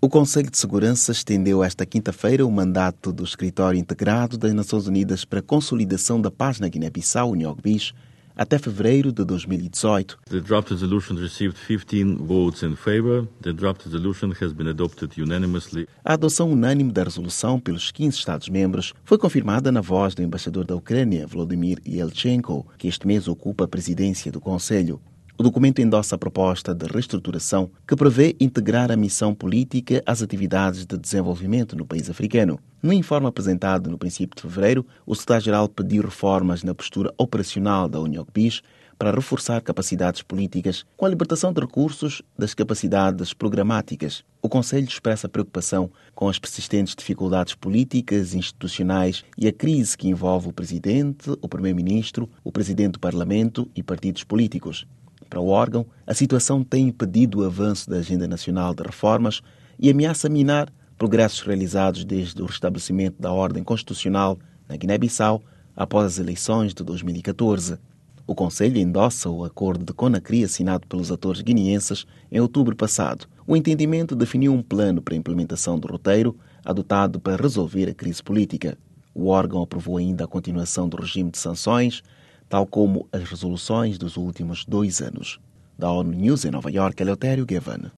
O Conselho de Segurança estendeu esta quinta-feira o mandato do Escritório Integrado das Nações Unidas para a Consolidação da Paz na Guiné-Bissau, UNOGBIS, até fevereiro de 2018. The draft resolution received 15 votes in favor. The draft resolution has been adopted unanimously. A adoção unânime da resolução pelos 15 Estados-membros foi confirmada na voz do embaixador da Ucrânia, Volodymyr Yelchenko, que este mês ocupa a presidência do Conselho. O documento endossa a proposta de reestruturação que prevê integrar a missão política às atividades de desenvolvimento no país africano. No informe apresentado no princípio de fevereiro, o secretário-geral pediu reformas na postura operacional da UNOGBIS para reforçar capacidades políticas com a libertação de recursos das capacidades programáticas. O Conselho expressa preocupação com as persistentes dificuldades políticas, institucionais e a crise que envolve o Presidente, o Primeiro-Ministro, o Presidente do Parlamento e partidos políticos. Para o órgão, a situação tem impedido o avanço da Agenda Nacional de Reformas e ameaça minar progressos realizados desde o restabelecimento da ordem constitucional na Guiné-Bissau após as eleições de 2014. O Conselho endossa o acordo de Conakry assinado pelos atores guineenses em outubro passado. O entendimento definiu um plano para a implementação do roteiro adotado para resolver a crise política. O órgão aprovou ainda a continuação do regime de sanções, tal como as resoluções dos últimos 2 anos. Da ONU News em Nova Iorque, Eleutério Gavan.